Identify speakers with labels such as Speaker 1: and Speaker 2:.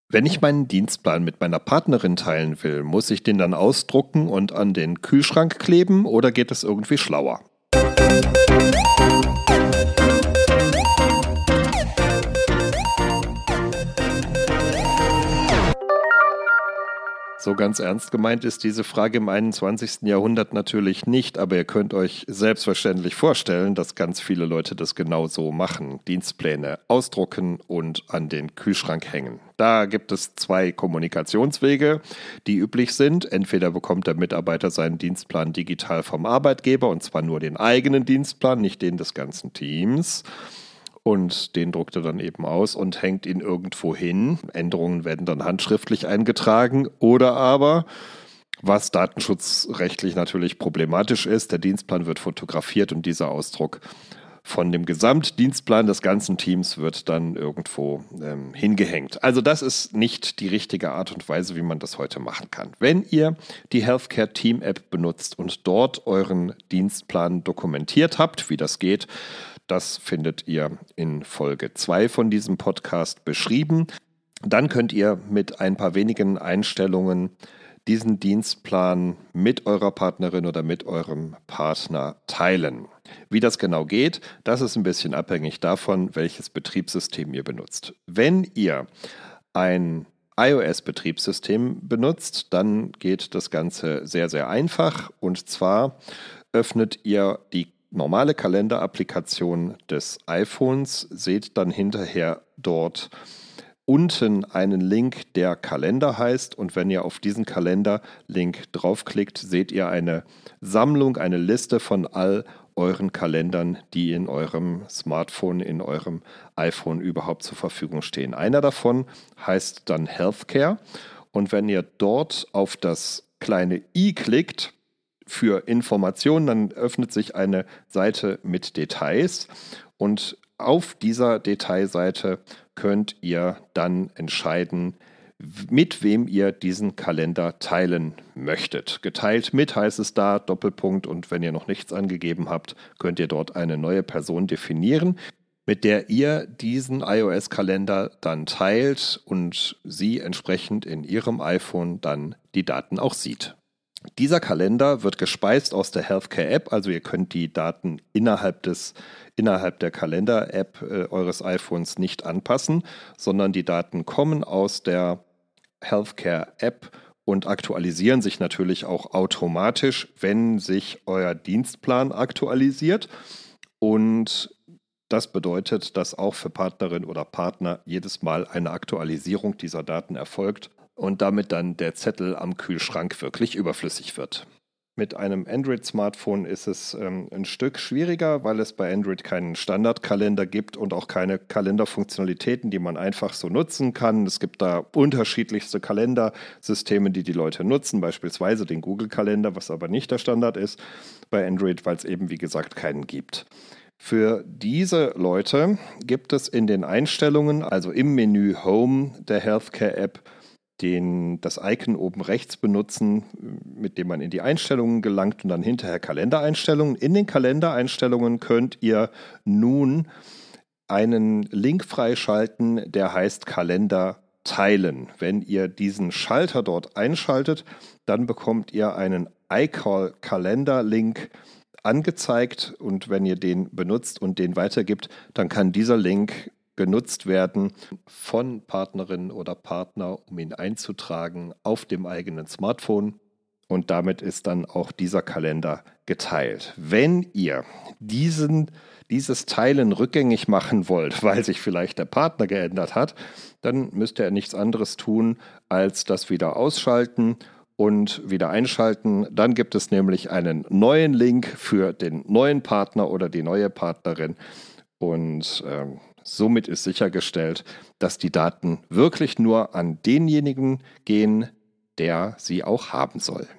Speaker 1: Wenn ich meinen Dienstplan mit meiner Partnerin teilen will, muss ich den dann ausdrucken und an den Kühlschrank kleben oder geht es irgendwie schlauer? So ganz ernst gemeint ist diese Frage im 21. Jahrhundert natürlich nicht, aber ihr könnt euch selbstverständlich vorstellen, dass ganz viele Leute das genau so machen. Dienstpläne ausdrucken und an den Kühlschrank hängen. Da gibt es zwei Kommunikationswege, die üblich sind. Entweder bekommt der Mitarbeiter seinen Dienstplan digital vom Arbeitgeber, und zwar nur den eigenen Dienstplan, nicht den des ganzen Teams. Und den druckt er dann eben aus und hängt ihn irgendwo hin. Änderungen werden dann handschriftlich eingetragen. Oder aber, was datenschutzrechtlich natürlich problematisch ist, der Dienstplan wird fotografiert und dieser Ausdruck von dem Gesamtdienstplan des ganzen Teams wird dann irgendwo hingehängt. Also das ist nicht die richtige Art und Weise, wie man das heute machen kann. Wenn ihr die Healthcare Team App benutzt und dort euren Dienstplan dokumentiert habt, wie das geht, das findet ihr in Folge 2 von diesem Podcast beschrieben. Dann könnt ihr mit ein paar wenigen Einstellungen diesen Dienstplan mit eurer Partnerin oder mit eurem Partner teilen. Wie das genau geht, das ist ein bisschen abhängig davon, welches Betriebssystem ihr benutzt. Wenn ihr ein iOS-Betriebssystem benutzt, dann geht das Ganze sehr, sehr einfach. Und zwar öffnet ihr die normale Kalenderapplikation des iPhones, seht dann hinterher dort unten einen Link, der Kalender heißt, und wenn ihr auf diesen Kalender-Link draufklickt, seht ihr eine Sammlung, eine Liste von all euren Kalendern, die in eurem Smartphone, in eurem iPhone überhaupt zur Verfügung stehen. Einer davon heißt dann Healthcare, und wenn ihr dort auf das kleine i klickt, für Informationen, dann öffnet sich eine Seite mit Details und auf dieser Detailseite könnt ihr dann entscheiden, mit wem ihr diesen Kalender teilen möchtet. Geteilt mit heißt es da, Doppelpunkt, und wenn ihr noch nichts angegeben habt, könnt ihr dort eine neue Person definieren, mit der ihr diesen iOS-Kalender dann teilt und sie entsprechend in ihrem iPhone dann die Daten auch sieht. Dieser Kalender wird gespeist aus der Healthcare-App, also ihr könnt die Daten innerhalb der Kalender-App eures iPhones nicht anpassen, sondern die Daten kommen aus der Healthcare-App und aktualisieren sich natürlich auch automatisch, wenn sich euer Dienstplan aktualisiert. Und das bedeutet, dass auch für Partnerin oder Partner jedes Mal eine Aktualisierung dieser Daten erfolgt und damit dann der Zettel am Kühlschrank wirklich überflüssig wird. Mit einem Android-Smartphone ist es ein Stück schwieriger, weil es bei Android keinen Standardkalender gibt und auch keine Kalenderfunktionalitäten, die man einfach so nutzen kann. Es gibt da unterschiedlichste Kalendersysteme, die Leute nutzen, beispielsweise den Google-Kalender, was aber nicht der Standard ist bei Android, weil es eben, wie gesagt, keinen gibt. Für diese Leute gibt es in den Einstellungen, also im Menü Home der Healthcare-App, das Icon oben rechts benutzen, mit dem man in die Einstellungen gelangt und dann hinterher Kalendereinstellungen. In den Kalendereinstellungen könnt ihr nun einen Link freischalten, der heißt Kalender teilen. Wenn ihr diesen Schalter dort einschaltet, dann bekommt ihr einen iCall-Kalender-Link angezeigt, und wenn ihr den benutzt und den weitergibt, dann kann dieser Link genutzt werden von Partnerin oder Partner, um ihn einzutragen auf dem eigenen Smartphone, und damit ist dann auch dieser Kalender geteilt. Wenn ihr dieses Teilen rückgängig machen wollt, weil sich vielleicht der Partner geändert hat, dann müsst ihr nichts anderes tun, als das wieder ausschalten und wieder einschalten. Dann gibt es nämlich einen neuen Link für den neuen Partner oder die neue Partnerin, und somit ist sichergestellt, dass die Daten wirklich nur an denjenigen gehen, der sie auch haben soll.